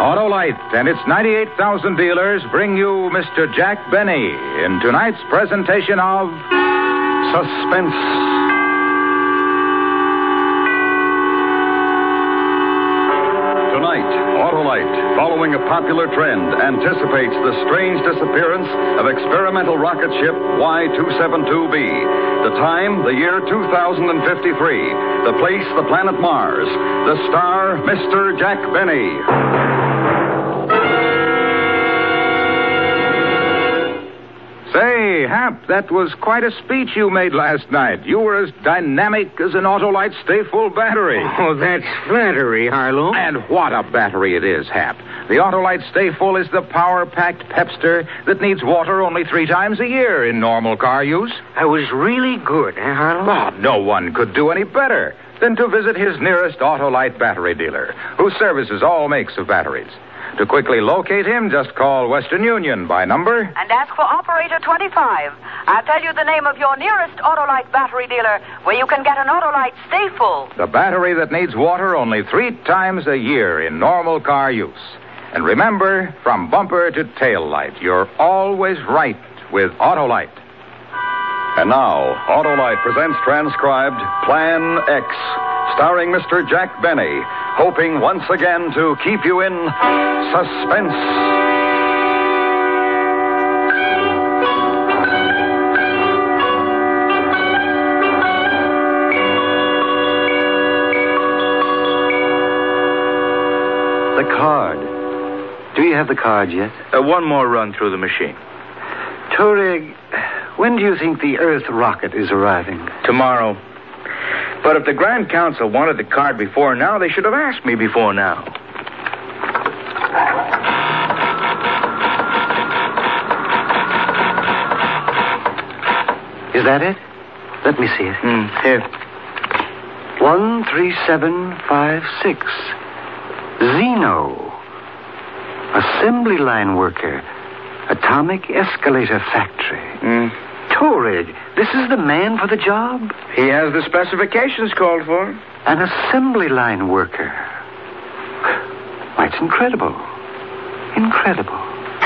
Autolite and its 98,000 dealers bring you Mr. Jack Benny in tonight's presentation of Suspense. Tonight, Autolite, following a popular trend, anticipates the strange disappearance of experimental rocket ship Y-272B. The time, the year 2053. The place, the planet Mars. The star, Mr. Jack Benny. Say, Hap, that was quite a speech you made last night. You were as dynamic as an Autolite Stay-Full battery. Oh, that's flattery, Harlow. And what a battery it is, Hap. The Autolite Stay-Full is the power-packed pepster that needs water only 3 times a year in normal car use. I was really good, Harlow? Oh, no one could do any better than to visit his nearest Autolite battery dealer, who services all makes of batteries. To quickly locate him, just call Western Union by number and ask for Operator 25. I'll tell you the name of your nearest Autolite battery dealer where you can get an Autolite Stay-Full. The battery that needs water only 3 times a year in normal car use. And remember, from bumper to tail light, you're always right with Autolite. And now, Autolite presents transcribed Plan X, starring Mr. Jack Benny, hoping once again to keep you in suspense. The card. Do you have the card yet? One more run through the machine. Touareg, when do you think the Earth rocket is arriving? Tomorrow. But if the Grand Council wanted the card before now, they should have asked me before now. Is that it? Let me see it. Here. 13756. Zeno. Assembly line worker. Atomic escalator factory. Touareg, this is the man for the job? He has the specifications called for. An assembly line worker. Why, it's incredible. Incredible.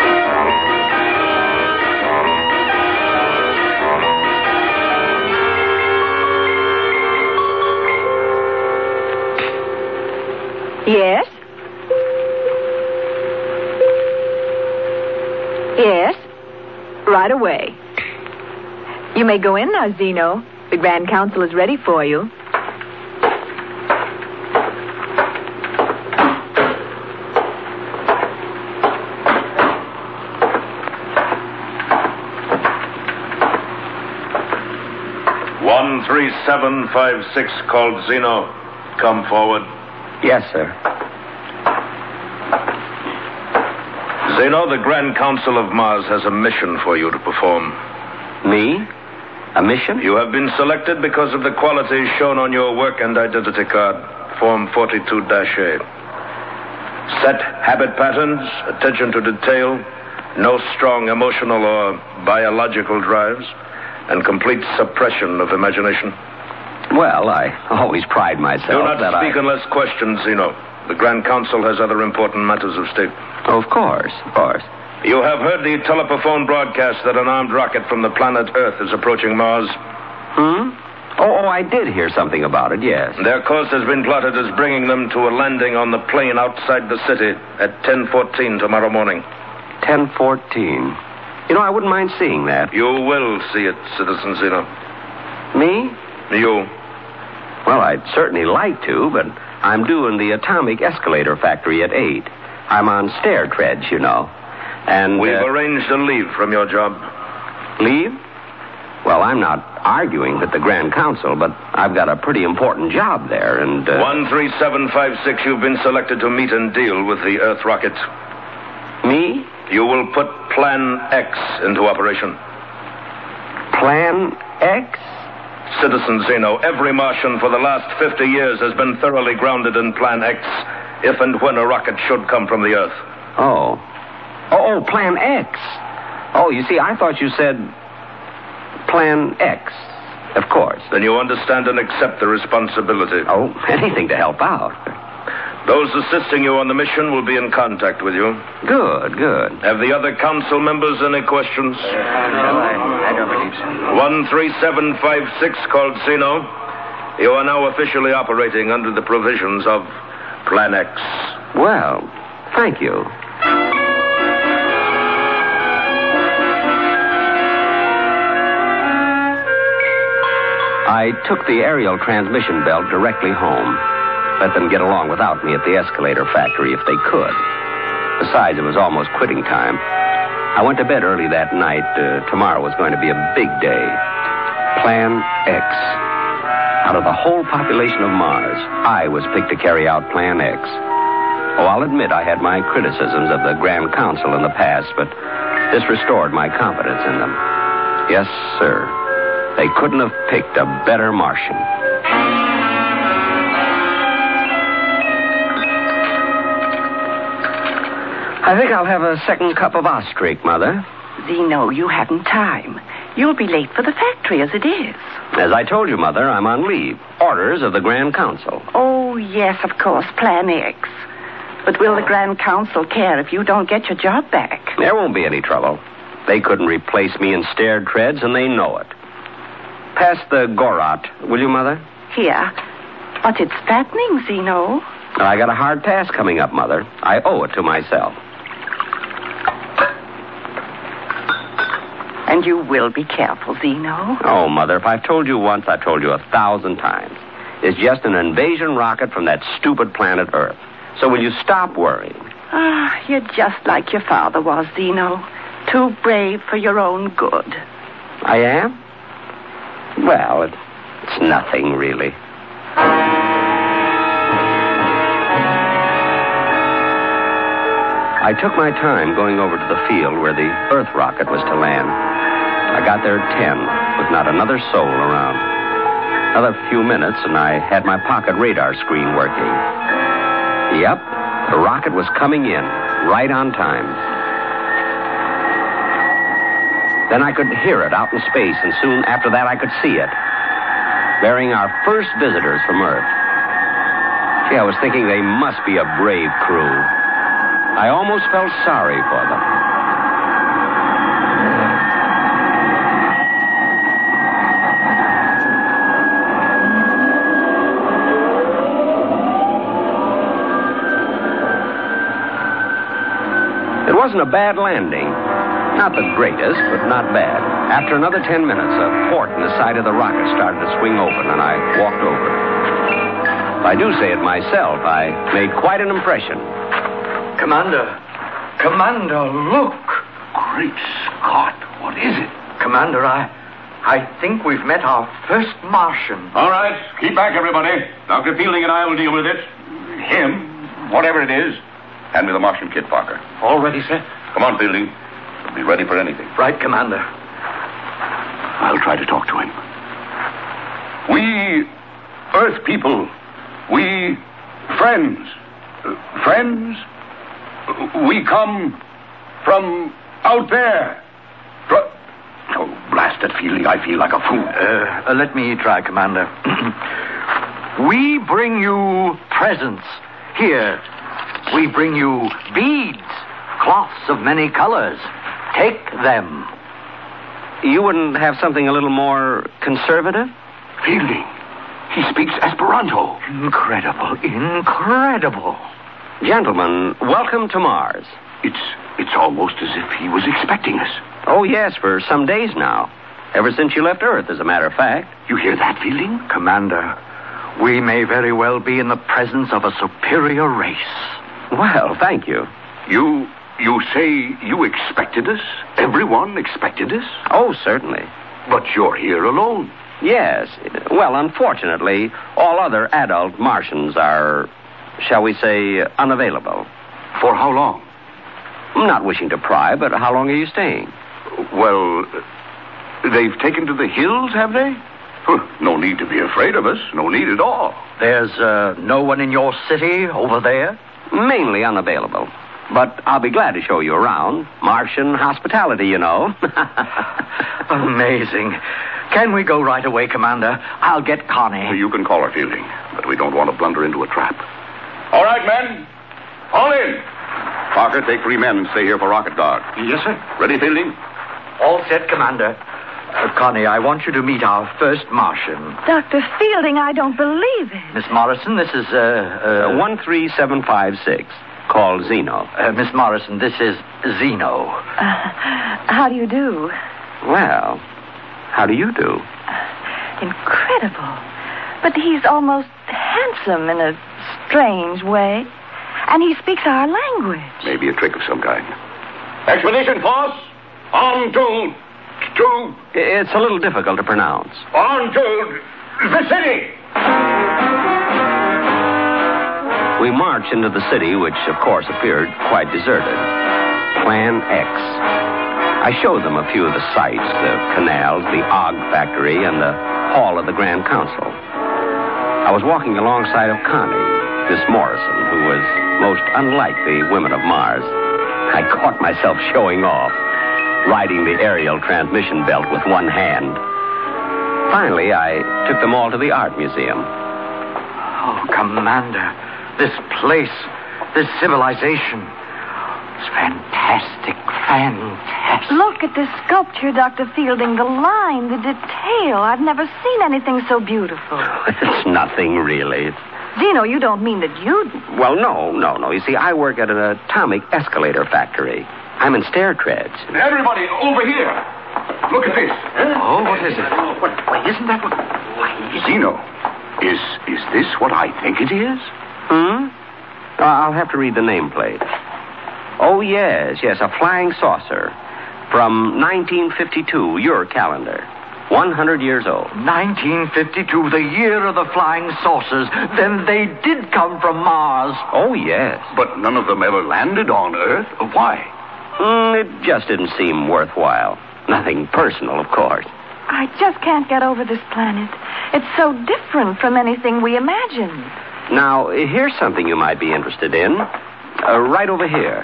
Yes? Yes? Right away. You may go in now, Zeno. The Grand Council is ready for you. One 3756 called Zeno. Come forward. Yes, sir. Zeno, the Grand Council of Mars has a mission for you to perform. Me? A mission? You have been selected because of the qualities shown on your work and identity card, Form 42-A. Set habit patterns, attention to detail, no strong emotional or biological drives, and complete suppression of imagination. Well, I always pride myself Do not speak unless questioned, Zeno. The Grand Council has other important matters of state. Of course, of course. You have heard the telephone broadcast that an armed rocket from the planet Earth is approaching Mars. Oh, I did hear something about it, yes. Their course has been plotted as bringing them to a landing on the plain outside the city at 10:14 tomorrow morning. 10:14. You know, I wouldn't mind seeing that. You will see it, Citizen Zeno. Me? You. Well, I'd certainly like to, but I'm due in the atomic escalator factory at 8. I'm on stair treads, you know. And we've arranged a leave from your job. Leave? Well, I'm not arguing with the Grand Council, but I've got a pretty important job there, and... 13756, you've been selected to meet and deal with the Earth rocket. Me? You will put Plan X into operation. Plan X? Citizen Zeno, every Martian for the last 50 years has been thoroughly grounded in Plan X, if and when a rocket should come from the Earth. Oh, Plan X. Oh, you see, I thought you said Plan X. Of course. Then you understand and accept the responsibility. Oh, anything to help out. Those assisting you on the mission will be in contact with you. Good. Have the other council members any questions? I don't believe so. 13756 called Zeno. You are now officially operating under the provisions of Plan X. Well, thank you. I took the aerial transmission belt directly home. Let them get along without me at the escalator factory if they could. Besides, it was almost quitting time. I went to bed early that night. Tomorrow was going to be a big day. Plan X. Out of the whole population of Mars, I was picked to carry out Plan X. Oh, I'll admit I had my criticisms of the Grand Council in the past, but this restored my confidence in them. Yes, sir. They couldn't have picked a better Martian. I think I'll have a second cup of Ostrich, Mother. Zeno, you haven't time. You'll be late for the factory as it is. As I told you, Mother, I'm on leave. Orders of the Grand Council. Oh, yes, of course, Plan X. But will the Grand Council care if you don't get your job back? There won't be any trouble. They couldn't replace me in stair treads, and they know it. Pass the Gorot, will you, Mother? Here. But it's fattening, Zeno. I got a hard task coming up, Mother. I owe it to myself. And you will be careful, Zeno. Oh, Mother, if I've told you once, I've told you 1,000 times. It's just an invasion rocket from that stupid planet Earth. So will you stop worrying? Ah, you're just like your father was, Zeno. Too brave for your own good. I am? Well, it's nothing, really. I took my time going over to the field where the Earth rocket was to land. I got there at 10, with not another soul around. Another few minutes, and I had my pocket radar screen working. Yep, the rocket was coming in, right on time. Then I could hear it out in space, and soon after that I could see it, bearing our first visitors from Earth. Gee, I was thinking they must be a brave crew. I almost felt sorry for them. It wasn't a bad landing. Not the greatest, but not bad. After another 10 minutes, a port in the side of the rocket started to swing open, and I walked over. If I do say it myself, I made quite an impression. Commander, look. Great Scott, what is it? Commander, I think we've met our first Martian. All right, keep back, everybody. Dr. Fielding and I will deal with it. Him, whatever it is. Hand me the Martian kit, Parker. All ready, sir? Come on, Fielding. We'll be ready for anything. Right, Commander. I'll try to talk to him. We Earth people, we friends. We come from out there. Oh, blasted Fielding, I feel like a fool. Let me try, Commander. We bring you presents. Here, we bring you beads, cloths of many colors. Take them. You wouldn't have something a little more conservative? Fielding, he speaks Esperanto. Incredible. Gentlemen, welcome to Mars. It's almost as if he was expecting us. Oh, yes, for some days now. Ever since you left Earth, as a matter of fact. You hear that, Fielding? Commander, we may very well be in the presence of a superior race. Well, thank you. You say you expected us? Everyone expected us? Oh, certainly. But you're here alone. Yes. Well, unfortunately, all other adult Martians are, shall we say, unavailable. For how long? I'm not wishing to pry, but how long are you staying? Well, they've taken to the hills, have they? No need to be afraid of us. No need at all. There's no one in your city over there? Mainly unavailable. But I'll be glad to show you around. Martian hospitality, you know. Amazing. Can we go right away, Commander? I'll get Connie. You can call her, Fielding, but we don't want to blunder into a trap. All right, men. All in. Parker, take 3 men and stay here for rocket guard. Yes, sir. Ready, Fielding? All set, Commander. Connie, I want you to meet our first Martian. Dr. Fielding, I don't believe it. Miss Morrison, this is, 13756, called Zeno. Miss Morrison, this is Zeno. How do you do? Well, how do you do? Incredible. But he's almost handsome in a strange way. And he speaks our language. Maybe a trick of some kind. Expedition force, on to... It's a little difficult to pronounce. On to the city. We marched into the city, which, of course, appeared quite deserted. Plan X. I showed them a few of the sights, the canals, the Og factory, and the hall of the Grand Council. I was walking alongside of Connie, Miss Morrison, who was most unlike the women of Mars. I caught myself showing off, riding the aerial transmission belt with one hand. Finally, I took them all to the art museum. Oh, Commander, this place, this civilization, it's fantastic, fantastic. Look at this sculpture, Dr. Fielding. The line, the detail. I've never seen anything so beautiful. It's nothing, really. Zeno, you don't mean that you... Well, no. You see, I work at an atomic escalator factory. I'm in stair treads. Everybody, over here. Look at this. Oh, what is it? Why, isn't that what... Zeno, is this what I think it is? I'll have to read the nameplate. Oh, yes, a flying saucer. From 1952, your calendar. 100 years old. 1952, the year of the flying saucers. Then they did come from Mars. Oh, yes. But none of them ever landed on Earth. Why? It just didn't seem worthwhile. Nothing personal, of course. I just can't get over this planet. It's so different from anything we imagined. Now, here's something you might be interested in. Right over here.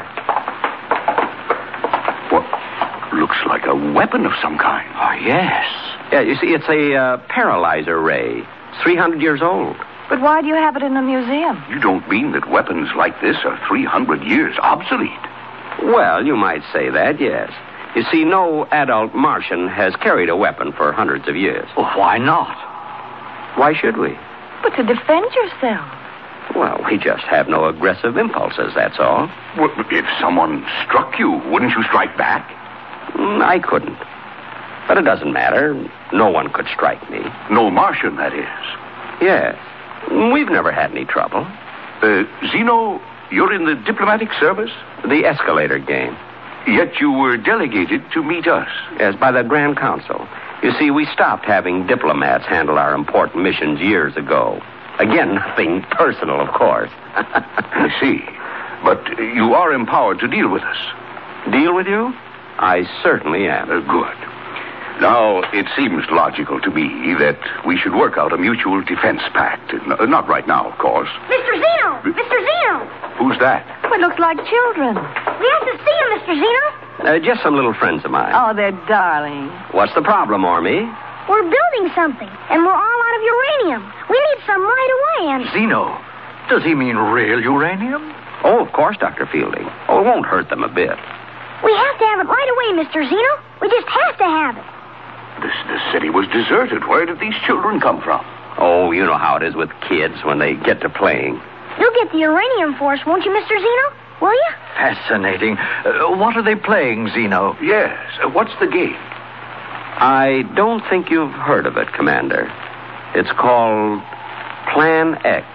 What? Looks like a weapon of some kind. Oh, yes. Yeah, you see, it's a paralyzer ray. It's 300 years old. But why do you have it in a museum? You don't mean that weapons like this are 300 years obsolete? Well, you might say that, yes. You see, no adult Martian has carried a weapon for hundreds of years. Well, why not? Why should we? But to defend yourself. Well, we just have no aggressive impulses, that's all. Well, if someone struck you, wouldn't you strike back? I couldn't. But it doesn't matter. No one could strike me. No Martian, that is. Yes. We've never had any trouble. Zeno, you're in the diplomatic service? The escalator game. Yet you were delegated to meet us. Yes, by the Grand Council. You see, we stopped having diplomats handle our important missions years ago. Again, nothing personal, of course. I see. But you are empowered to deal with us. Deal with you? I certainly am. Good. Now, it seems logical to me that we should work out a mutual defense pact. Not right now, of course. Mr. Zeno! Mr. Zeno! Who's that? It looks like children. We have to see him, Mr. Zeno. Just some little friends of mine. Oh, they're darling. What's the problem, Ormy? We're building something, and we're all out of uranium. We need some right away, and... Zeno, does he mean real uranium? Oh, of course, Dr. Fielding. Oh, it won't hurt them a bit. We have to have it right away, Mr. Zeno. We just have to have it. The city was deserted. Where did these children come from? Oh, you know how it is with kids when they get to playing. You'll get the uranium for us, won't you, Mr. Zeno? Will you? Fascinating. What are they playing, Zeno? Yes. What's the game? I don't think you've heard of it, Commander. It's called Plan X.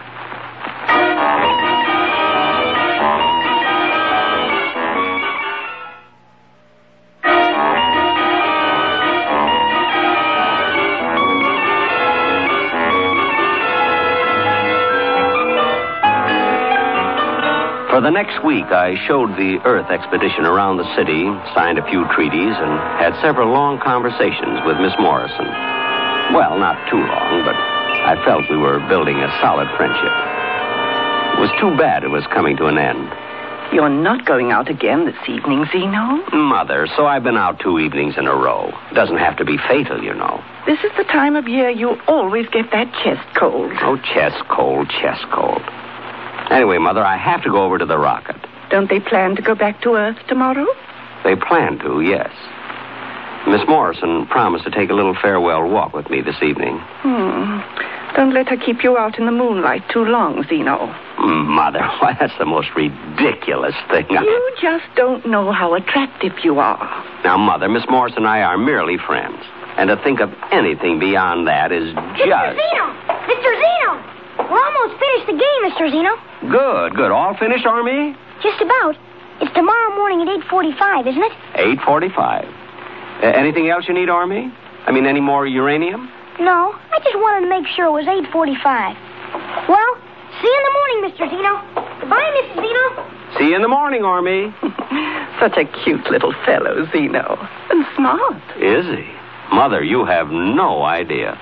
For the next week, I showed the Earth expedition around the city, signed a few treaties, and had several long conversations with Miss Morrison. Well, not too long, but I felt we were building a solid friendship. It was too bad it was coming to an end. You're not going out again this evening, Zeno? Mother, so I've been out 2 evenings in a row. Doesn't have to be fatal, you know. This is the time of year you always get that chest cold. Oh, chest cold, chest cold. Anyway, Mother, I have to go over to the rocket. Don't they plan to go back to Earth tomorrow? They plan to, yes. Miss Morrison promised to take a little farewell walk with me this evening. Don't let her keep you out in the moonlight too long, Zeno. Mother, why, that's the most ridiculous thing. You just don't know how attractive you are. Now, Mother, Miss Morrison and I are merely friends. And to think of anything beyond that is just... Mr. Zeno! Mr. Zeno! We're almost finished the game, Mr. Zeno. Good. All finished, Army? Just about. It's tomorrow morning at 8:45, isn't it? 8:45. Anything else you need, Army? I mean, any more uranium? No, I just wanted to make sure it was 8:45. Well, see you in the morning, Mr. Zeno. Goodbye, Mrs. Zeno. See you in the morning, Army. Such a cute little fellow, Zeno. And smart. Is he? Mother, you have no idea.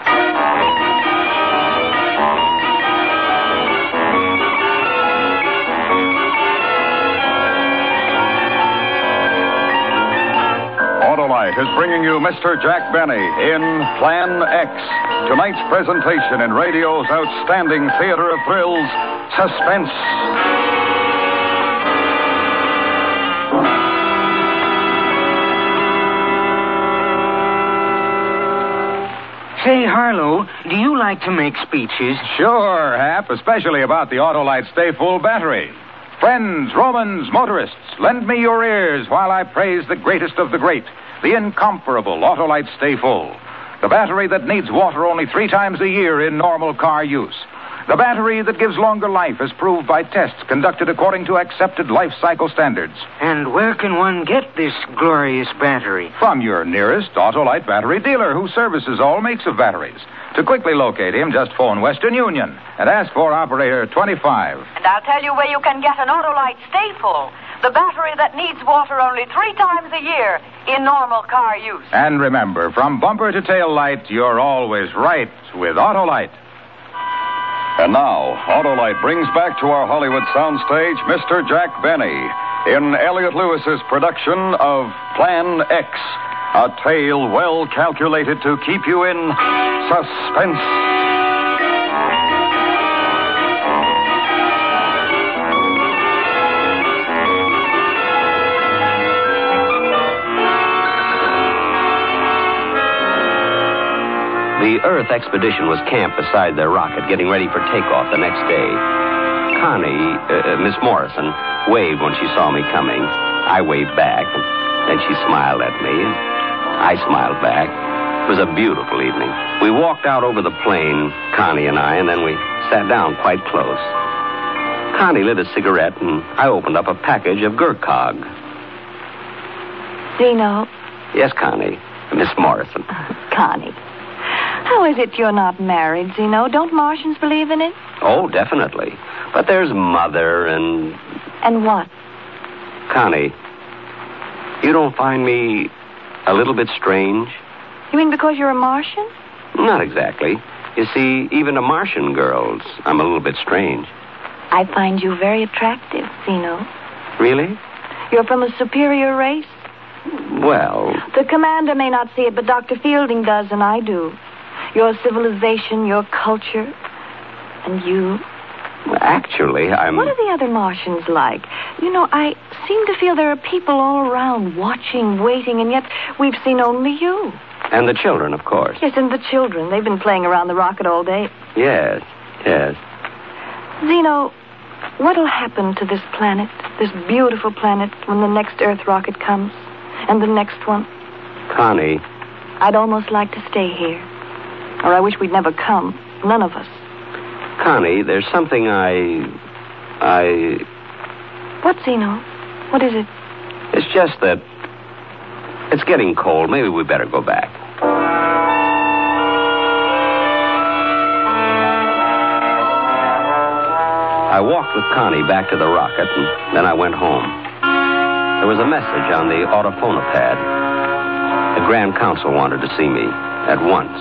Autolite is bringing you Mr. Jack Benny in Plan X. Tonight's presentation in radio's outstanding theater of thrills, Suspense. Say, Harlow, do you like to make speeches? Sure, Hap, especially about the Autolite Stay Full battery. Friends, Romans, motorists, lend me your ears while I praise the greatest of the great, the incomparable Autolite Stay Full. The battery that needs water only 3 times a year in normal car use. The battery that gives longer life as proved by tests conducted according to accepted life cycle standards. And where can one get this glorious battery? From your nearest Autolite battery dealer who services all makes of batteries. To quickly locate him, just phone Western Union and ask for operator 25. And I'll tell you where you can get an Autolite Stay Full, the battery that needs water only 3 times a year in normal car use. And remember, from bumper to tail light, you're always right with Autolite. And now, Autolite brings back to our Hollywood soundstage Mr. Jack Benny in Elliot Lewis's production of Plan X, a tale well calculated to keep you in suspense. The Earth expedition was camped beside their rocket, getting ready for takeoff the next day. Connie, Miss Morrison, waved when she saw me coming. I waved back, and she smiled at me, and I smiled back. It was a beautiful evening. We walked out over the plain, Connie and I, and then we sat down quite close. Connie lit a cigarette, and I opened up a package of Gurkhag. Zeno. Yes, Connie. Miss Morrison. Connie. How is it you're not married, Zeno? Don't Martians believe in it? Oh, definitely. But there's Mother and... And what? Connie, you don't find me a little bit strange? You mean because you're a Martian? Not exactly. You see, even to Martian girls, I'm a little bit strange. I find you very attractive, Zeno. Really? You're from a superior race? Well... The commander may not see it, but Dr. Fielding does, and I do. Your civilization, your culture, and you. Actually, I'm... What are the other Martians like? You know, I seem to feel there are people all around watching, waiting, and yet we've seen only you. And the children, of course. Yes, and the children. They've been playing around the rocket all day. Yes. Zeno, what'll happen to this planet, this beautiful planet, when the next Earth rocket comes? And the next one? Connie. I'd almost like to stay here. Or I wish we'd never come. None of us. Connie, there's something I... What, Zeno? What is it? It's just that... It's getting cold. Maybe we better go back. I walked with Connie back to the rocket, and then I went home. There was a message on the autophone pad. The Grand Council wanted to see me at once.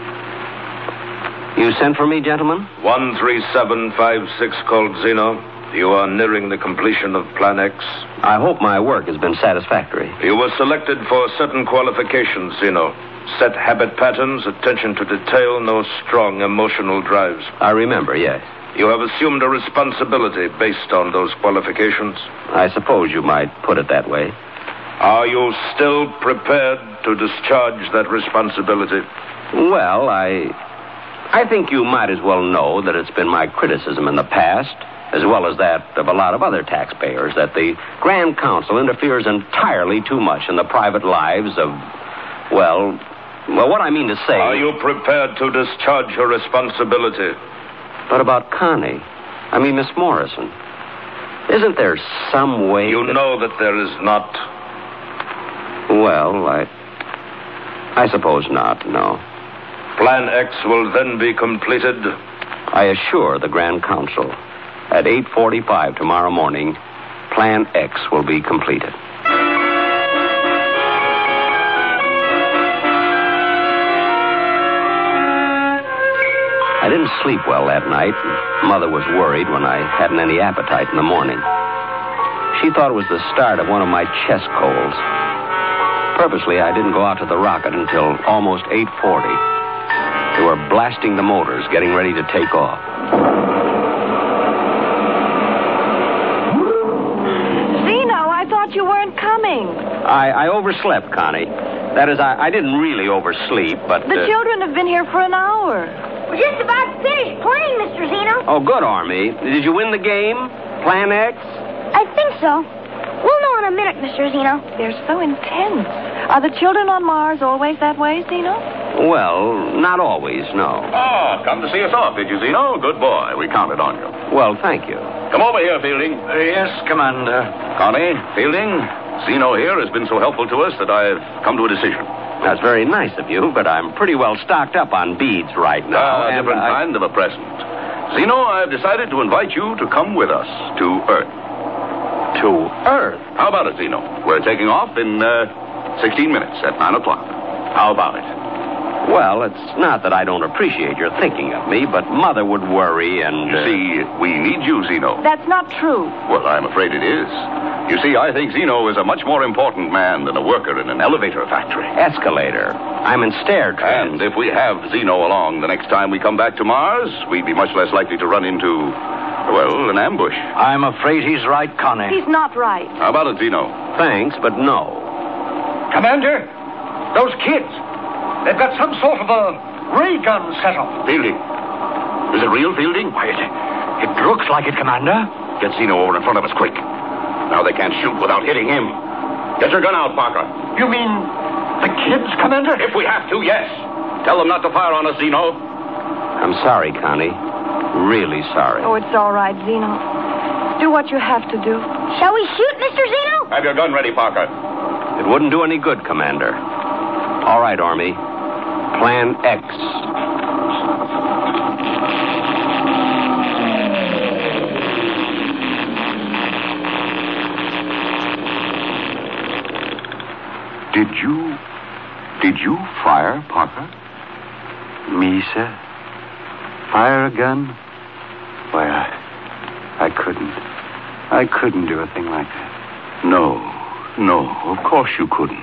You sent for me, gentlemen? 13756 called Zeno. You are nearing the completion of Plan X. I hope my work has been satisfactory. You were selected for certain qualifications, Zeno. Set habit patterns, attention to detail, no strong emotional drives. I remember, yes. You have assumed a responsibility based on those qualifications. I suppose you might put it that way. Are you still prepared to discharge that responsibility? Well, I think you might as well know that it's been my criticism in the past, as well as that of a lot of other taxpayers, that the Grand Council interferes entirely too much in the private lives of, well, what I mean to say... Are you prepared to discharge your responsibility? But about Connie, I mean Miss Morrison, isn't there some way... You know that there is not. Well, I suppose not, no. Plan X will then be completed. I assure the Grand Council, at 8:45 tomorrow morning, Plan X will be completed. I didn't sleep well that night, and Mother was worried when I hadn't any appetite in the morning. She thought it was the start of one of my chest colds. Purposely, I didn't go out to the rocket until almost 8:40. They were blasting the motors, getting ready to take off. Zeno, I thought you weren't coming. I overslept, Connie. That is, I didn't really oversleep, but... The children have been here for an hour. We're just about to finish playing, Mr. Zeno. Oh, good, Army. Did you win the game? Plan X? I think so. We'll know in a minute, Mr. Zeno. They're so intense. Are the children on Mars always that way, Zeno? Well, not always, no. Ah, come to see us off, did you, Zeno? Good boy. We counted on you. Well, thank you. Come over here, Fielding. Yes, Commander. Connie, Fielding, Zeno here has been so helpful to us that I've come to a decision. That's very nice of you, but I'm pretty well stocked up on beads right now. A different kind of a present. Zeno, I've decided to invite you to come with us to Earth. To Earth? How about it, Zeno? We're taking off in 16 minutes at 9 o'clock. How about it? Well, it's not that I don't appreciate your thinking of me, but Mother would worry and... You see, we need you, Zeno. That's not true. Well, I'm afraid it is. You see, I think Zeno is a much more important man than a worker in an elevator factory. Escalator. I'm in stair trains. And if we have Zeno along the next time we come back to Mars, we'd be much less likely to run into, well, an ambush. I'm afraid he's right, Connie. He's not right. How about it, Zeno? Thanks, but no. Commander, those kids, they've got some sort of a ray gun set up. Fielding. Is it real, Fielding? Why, it looks like it, Commander. Get Zeno over in front of us, quick. Now they can't shoot without hitting him. Get your gun out, Parker. You mean the kids, Commander? If we have to, yes. Tell them not to fire on us, Zeno. I'm sorry, Connie. Really sorry. Oh, it's all right, Zeno. Do what you have to do. Shall we shoot, Mr. Zeno? Have your gun ready, Parker. It wouldn't do any good, Commander. All right, Army. Plan X. Did you fire, Parker? Me, sir? Fire a gun? Why, I couldn't. I couldn't do a thing like that. No, of course you couldn't.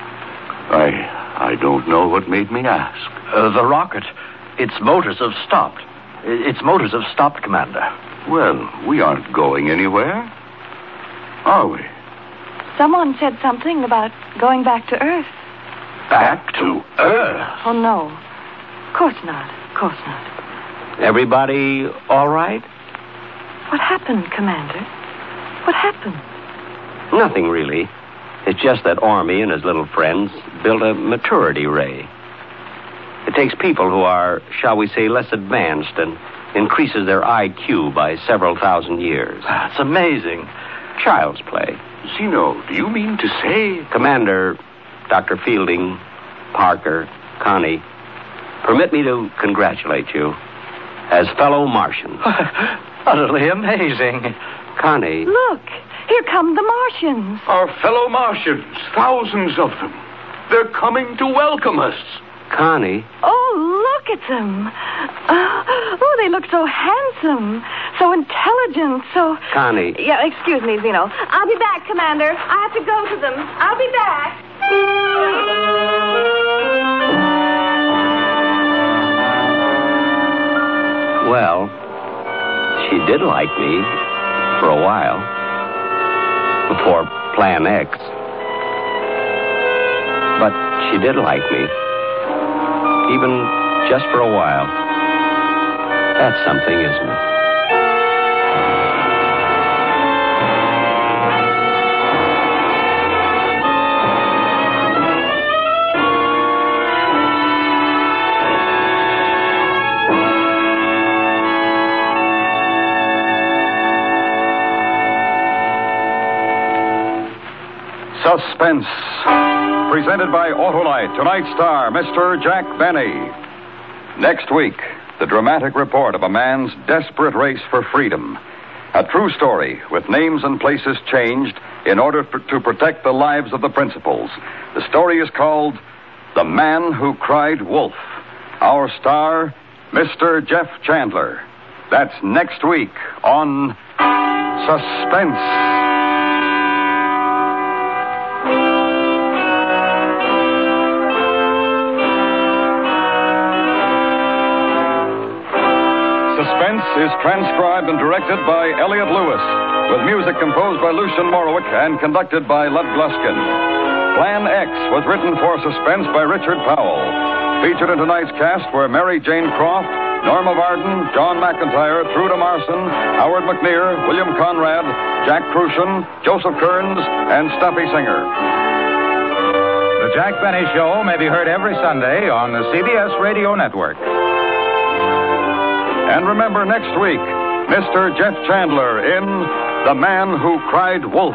I don't know what made me ask. The rocket, its motors have stopped. Its motors have stopped, Commander. Well, we aren't going anywhere, are we? Someone said something about going back to Earth. Back to Earth? Oh, no. Of course not. Of course not. Everybody all right? What happened, Commander? What happened? Nothing, really. It's just that Ormy and his little friends built a maturity ray. It takes people who are, shall we say, less advanced and increases their IQ by several thousand years. That's amazing. Child's play. Zeno, do you mean to say... Commander, Dr. Fielding, Parker, Connie, permit me to congratulate you as fellow Martians. Utterly amazing. Connie. Look, here come the Martians. Our fellow Martians, thousands of them. They're coming to welcome us. Connie. Oh, look at them. Oh, they look so handsome, so intelligent, so... Connie. Yeah, excuse me, Zeno. I'll be back, Commander. I have to go to them. I'll be back. Well, she did like me for a while. Before Plan X. But she did like me. Even just for a while. That's something, isn't it? Suspense. Presented by Autolite. Tonight's star, Mr. Jack Benny. Next week, the dramatic report of a man's desperate race for freedom. A true story with names and places changed in order to protect the lives of the principals. The story is called The Man Who Cried Wolf. Our star, Mr. Jeff Chandler. That's next week on Suspense. Suspense is transcribed and directed by Elliot Lewis, with music composed by Lucian Morowick and conducted by Lud Gluskin. Plan X was written for Suspense by Richard Powell. Featured in tonight's cast were Mary Jane Croft, Norma Varden, John McIntyre, Truda Marson, Howard McNear, William Conrad, Jack Crucian, Joseph Kearns, and Stuffy Singer. The Jack Benny Show may be heard every Sunday on the CBS Radio Network. And remember next week, Mr. Jeff Chandler in The Man Who Cried Wolf.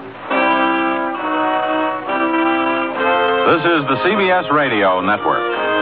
This is the CBS Radio Network.